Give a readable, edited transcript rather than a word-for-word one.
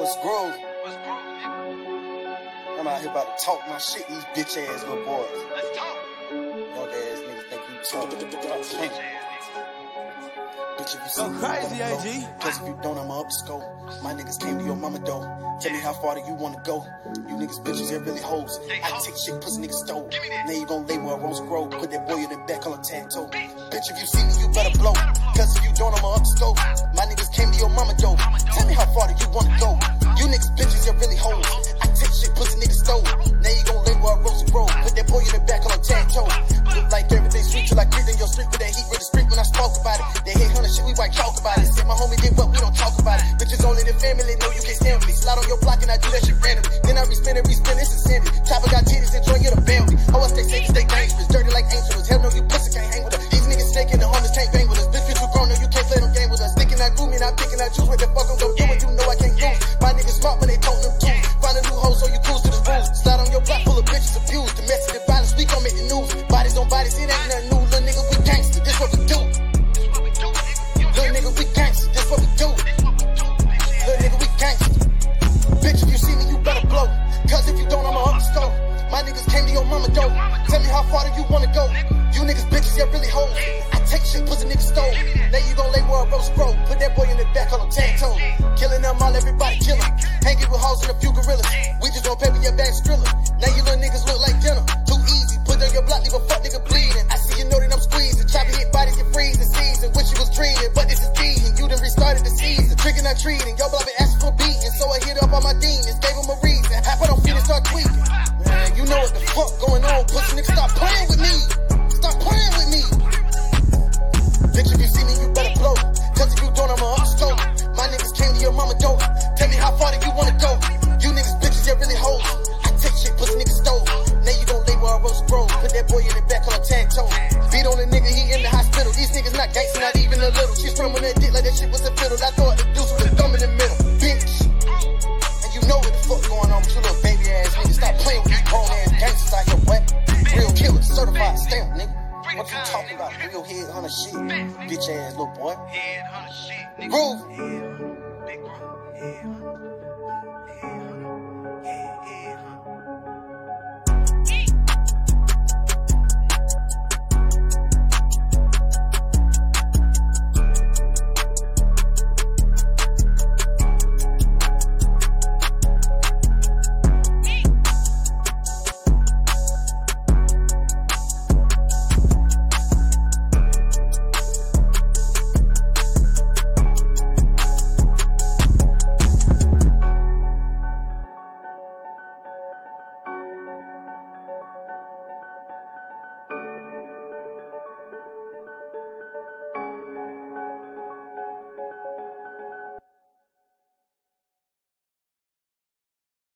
What's groove? I'm out here about to talk my shit, these bitch ass little boys. Let's talk. Young ass niggas think you talking. Bitch, if you see me, crazy, AG. Cause if you don't, I'ma up the scope. My niggas came to your mama though. Tell me how far do you wanna go? You niggas bitches, they're really hoes. I take shit, pussy niggas stole. Now you gon' lay where a rose grow. Put that boy in the back on a tattoo. Bitch, if you see me, you better blow. Cause if you don't, I'ma up the scope. My niggas came to your mama though. Tell me how far do you wanna go? You niggas bitches, they're really hoes. I take shit, pussy niggas stole. Now you gon' lay where a rose grow. Put that boy in the back on a tattoo. Look like everything sweet till I breathe in your street with that heat with the street when I spoke about it. They hate hunter shit, we white talk about it. Said my homie did what we don't talk about it. Bitches only the family, know you can't stand with me. Slide on your block and I do that shit randomly. Then I respin, it's insanity. Chopper got titties and join you the family. Oh, I stay safe, stay dangerous. Dirty like angels. Hell no, you pussy can't hang with us. These niggas snaking, the hunters can't bang with us. Bitch, you too grown, no, you can't play no game with us. Thinking I gloomy, not picking I choose what the fuck I'm gon' do when you know I can't lose. My niggas smart when they told them to. Find a new hoe so you cruise to the rules. Slide on your block full of bitches abused. Domestic violence, we gon' make the news. Bodies on bodies, it ain't nothing new. Little nigga, we gangster, this what we do. Little nigga, we gangster, this what we do. Little nigga, we gangster. Bitch, if you see me, you better blow. Cause if you don't, I'ma up the scope. My niggas came to your mama though. Tell me how far do you wanna go? You niggas bitches, yeah, really hoes. I take shit, pussy niggas stole. Now you gon' lay where a roast grow. Put that boy in the back on a tattoo. Killing them all, everybody kill him. Hanging with hoes and a few gorillas. We just gon' paper your back skrilla. Now you little niggas look like dinner. Too easy, put on your block, leave a fuck nigga bleeding. I see you know that I'm squeezing. Chopper hit bodies, get freezing. Season, wish you was dreaming, but this is beating. You done restarted the season. Tricking, not treating. Your block been asking for beating. So I hit up all my demons, gave him a reason. Half of them feet and start tweaking. Man, you know what the fuck going on, pussy nigga, stop playing with me. Stop playing with me. Bitch, if you see me, you better blow. Cause if you don't, I'ma up the scope. My niggas came to your mama door. Tell me how far do you wanna go? You niggas bitches, yeah, really hoes. I take shit, pussy niggas stole. Now you gon' lay where a roast grow. Put that boy in the back on a tattoo. Beat on a nigga, he in the hospital. These niggas not gangsta, not even a little. She's from that dick like that shit was a fiddle. I thought the deuce was a thumb in the middle. Bitch. And you know what the fuck going on with you little baby ass niggas. Stop playing with these grown ass gangsters out here, what? Real killer, certified stamp, nigga. What you talking about? Real head hunter shit. Bitch ass little boy. Head hunter shit, nigga. Groove. Big groove.